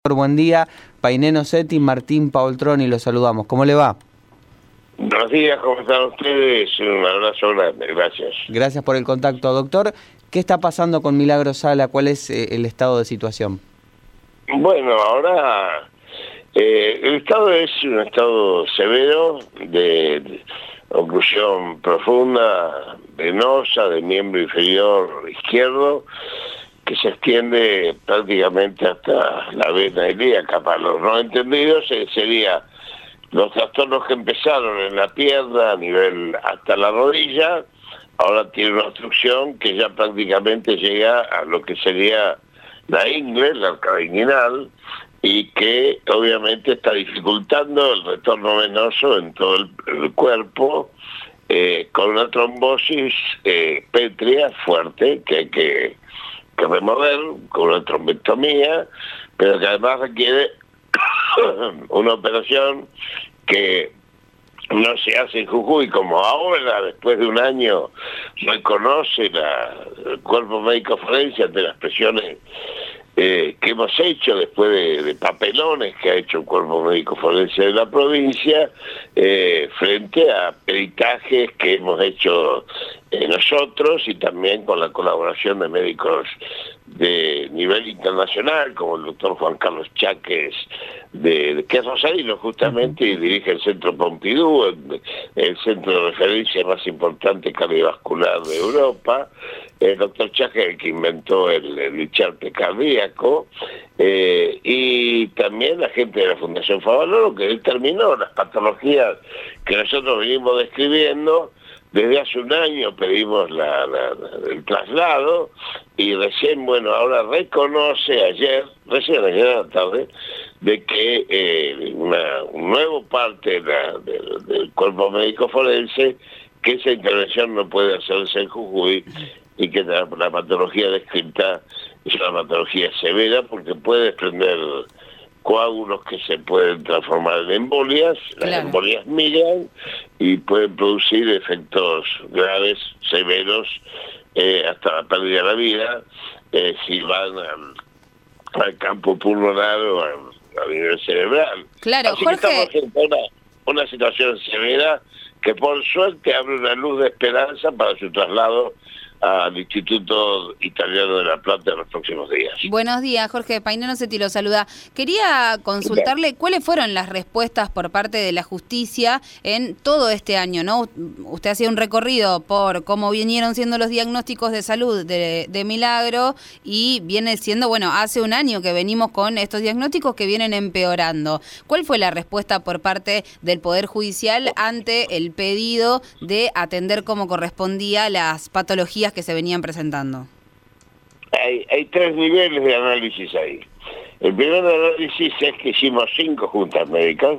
Buen día, Painé Nocetti, Martín Paoltroni, los saludamos. ¿Cómo le va? Buenos días, ¿cómo están ustedes? Un abrazo grande, gracias. Gracias por el contacto, doctor. ¿Qué está pasando con Milagro Sala? ¿Cuál es el estado de situación? Bueno, ahora el estado es un estado severo de oclusión profunda, venosa, de miembro inferior izquierdo, que se extiende prácticamente hasta la vena ilíaca. Para los no entendidos sería los trastornos que empezaron en la pierna a nivel hasta la rodilla, ahora tiene una obstrucción que ya prácticamente llega a lo que sería la ingle, la arcada inguinal, y que obviamente está dificultando el retorno venoso en todo el cuerpo, con una trombosis pétrea fuerte que hay que remover con una trombectomía, pero que además requiere una operación que no se hace en Jujuy, como ahora, después de un año, reconoce el cuerpo médico forense ante las presiones que hemos hecho después de papelones que ha hecho el cuerpo médico forense de la provincia, frente a peritajes que hemos hecho nosotros y también con la colaboración de médicos de nivel internacional, como el doctor Juan Carlos Cháquez, que es rosarino justamente y dirige el Centro Pompidou, el centro de referencia más importante cardiovascular de Europa. El doctor Cháquez, el que inventó el charte cardíaco, y también la gente de la Fundación Favaloro, que determinó las patologías que nosotros venimos describiendo. Desde hace un año pedimos el traslado y recién, ahora reconoce recién ayer a la tarde, de que un nuevo parte del cuerpo médico forense, que esa intervención no puede hacerse en Jujuy y que la patología descrita es una patología severa porque puede desprender coágulos que se pueden transformar en embolias, las embolias migran y pueden producir efectos graves, severos, hasta la pérdida de la vida, si van al campo pulmonar o a nivel cerebral. Claro, así Jorge... que estamos en una situación severa que por suerte abre una luz de esperanza para su traslado al Instituto Italiano de La Plata en los próximos días. Buenos días, Jorge. Painé Nocetti lo saluda. Quería consultarle cuáles fueron las respuestas por parte de la justicia en todo este año, ¿no? Usted hacía un recorrido por cómo vinieron siendo los diagnósticos de salud de Milagro y viene siendo, hace un año que venimos con estos diagnósticos que vienen empeorando. ¿Cuál fue la respuesta por parte del Poder Judicial ante el pedido de atender como correspondía las patologías que se venían presentando? Hay tres niveles de análisis ahí. El primer análisis es que hicimos 5 juntas médicas,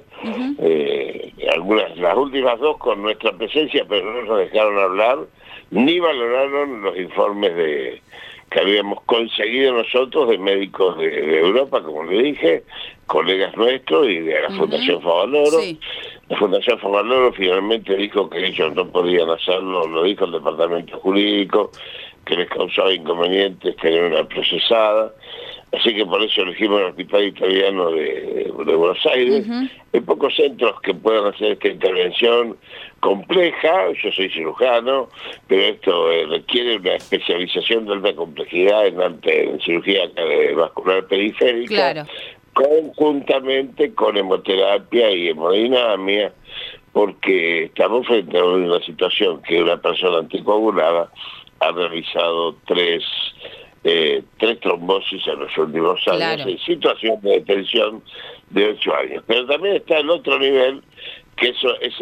las últimas 2 con nuestra presencia, pero no nos dejaron hablar, ni valoraron los informes que habíamos conseguido nosotros de médicos de Europa, como le dije, colegas nuestros y de la Fundación Favaloro. Sí. La Fundación Favaloro finalmente dijo que ellos no podían hacerlo, lo dijo el departamento jurídico, que les causaba inconvenientes tener una procesada. Así que por eso elegimos el Hospital Italiano de Buenos Aires. Hay pocos centros que puedan hacer esta intervención compleja. Yo soy cirujano, pero esto requiere una especialización de alta complejidad en cirugía vascular periférica. Claro. Conjuntamente con hemoterapia y hemodinamia, porque estamos frente a una situación que una persona anticoagulada ha realizado tres trombosis en los últimos años, en situación de detención de 8 años. Pero también está el otro nivel, que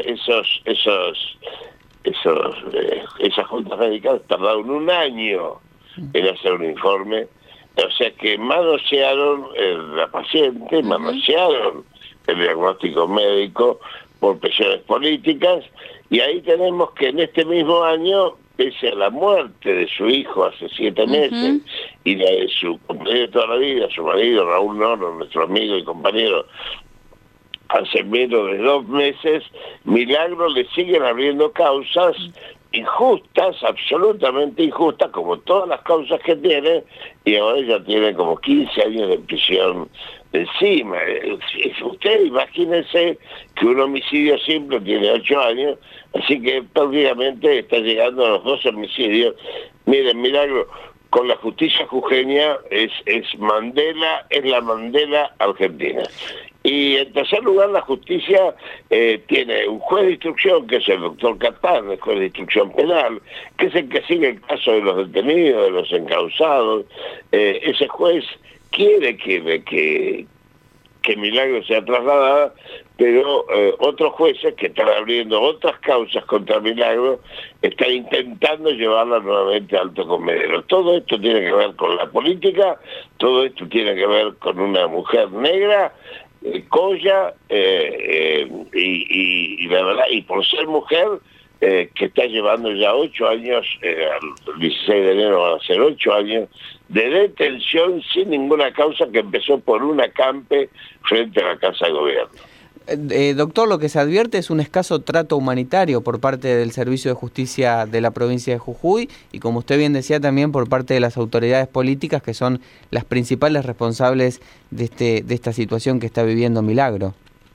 esas juntas médicas tardaron un año en hacer un informe. O sea que manosearon la paciente, manosearon el diagnóstico médico por presiones políticas, y ahí tenemos que en este mismo año, pese a la muerte de su hijo hace 7 meses y la de su compañero de toda la vida, su marido Raúl Nono, nuestro amigo y compañero, hace menos de 2 meses, Milagro le siguen abriendo causas injustas, absolutamente injustas, como todas las causas que tiene, y ahora ya tiene como 15 años de prisión encima. Ustedes imagínense que un homicidio simple tiene 8 años, así que prácticamente está llegando a los 2 homicidios. Miren, Milagro, con la justicia jujeña es Mandela, es la Mandela argentina. Y en tercer lugar, la justicia tiene un juez de instrucción, que es el doctor Catán, el juez de instrucción penal, que es el que sigue el caso de los detenidos, de los encausados. Ese juez quiere que Milagro sea trasladada, pero otros jueces que están abriendo otras causas contra Milagro están intentando llevarla nuevamente a Alto Comedero. Todo esto tiene que ver con la política, todo esto tiene que ver con una mujer negra, Colla, y la verdad, y por ser mujer, que está llevando ya 8 años, el 16 de enero van a ser 8 años, de detención sin ninguna causa, que empezó por un acampe frente a la Casa de Gobierno. Doctor, lo que se advierte es un escaso trato humanitario por parte del Servicio de Justicia de la provincia de Jujuy y, como usted bien decía, también por parte de las autoridades políticas, que son las principales responsables de esta situación que está viviendo Milagro.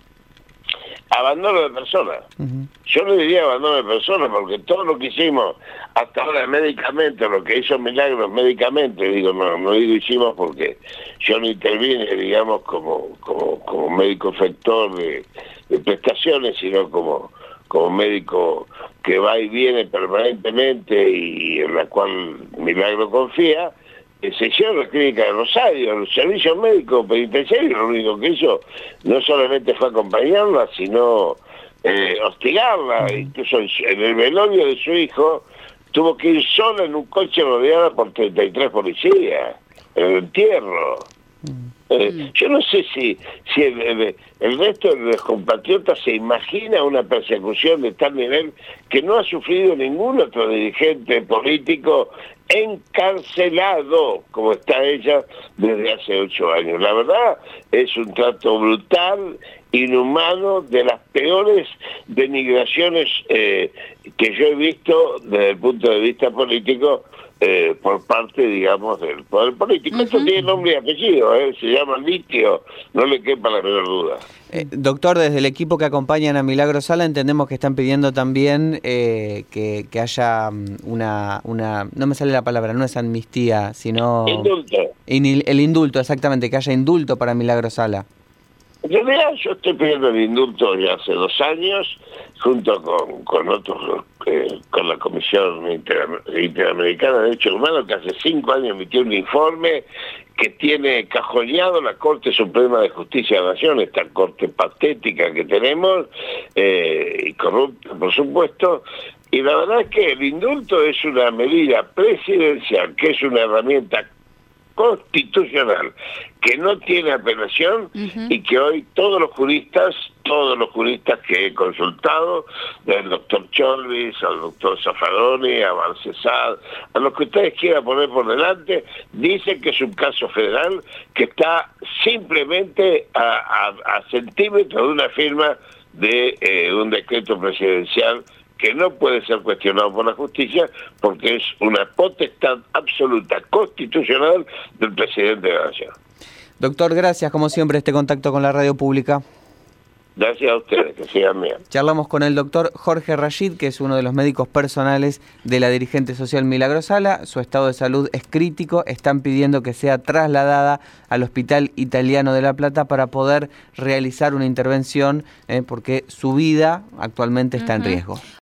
Abandono de personas. Yo no diría abandono de personas, porque todo lo que hicimos hasta ahora médicamente, lo que hizo Milagro médicamente, digo, no digo hicimos porque yo no intervine, digamos, como médico efector de prestaciones, sino como médico que va y viene permanentemente y en la cual Milagro confía. Se hicieron la clínica de Rosario, el servicio médico penitenciario, lo único que hizo no solamente fue acompañarla, sino hostigarla. Incluso en el velorio de su hijo tuvo que ir sola en un coche rodeada por 33 policías, en el entierro. Yo no sé si el resto de los compatriotas se imagina una persecución de tal nivel que no ha sufrido ningún otro dirigente político encarcelado como está ella desde hace 8 años. La verdad es un trato brutal, inhumano, de las peores denigraciones que yo he visto desde el punto de vista político, por parte, digamos, del poder político. Esto tiene nombre y apellido, se llama litio, no le quepa la menor duda. Doctor, desde el equipo que acompañan a Milagro Sala entendemos que están pidiendo también que haya una, no me sale la palabra, no es amnistía, sino... Indulto. El indulto, exactamente, que haya indulto para Milagro Sala. En realidad yo estoy pidiendo el indulto ya hace 2 años, junto con otros, con la Comisión Interamericana de Derechos Humanos, que hace 5 años emitió un informe que tiene cajoneado la Corte Suprema de Justicia de la Nación, esta corte patética que tenemos, y corrupta, por supuesto. Y la verdad es que el indulto es una medida presidencial, que es una herramienta constitucional que no tiene apelación y que hoy todos los juristas que he consultado, del doctor Cholvis, al doctor Zaffaroni, a Barcesad, a los que ustedes quieran poner por delante, dicen que es un caso federal que está simplemente a centímetros de una firma de un decreto presidencial que no puede ser cuestionado por la justicia porque es una potestad absoluta constitucional del presidente de la Nación. Doctor, gracias como siempre este contacto con la radio pública. Gracias a ustedes, que sigan bien. Charlamos con el doctor Jorge Rashid, que es uno de los médicos personales de la dirigente social Milagro Sala. Su estado de salud es crítico, están pidiendo que sea trasladada al Hospital Italiano de La Plata para poder realizar una intervención, porque su vida actualmente está en riesgo.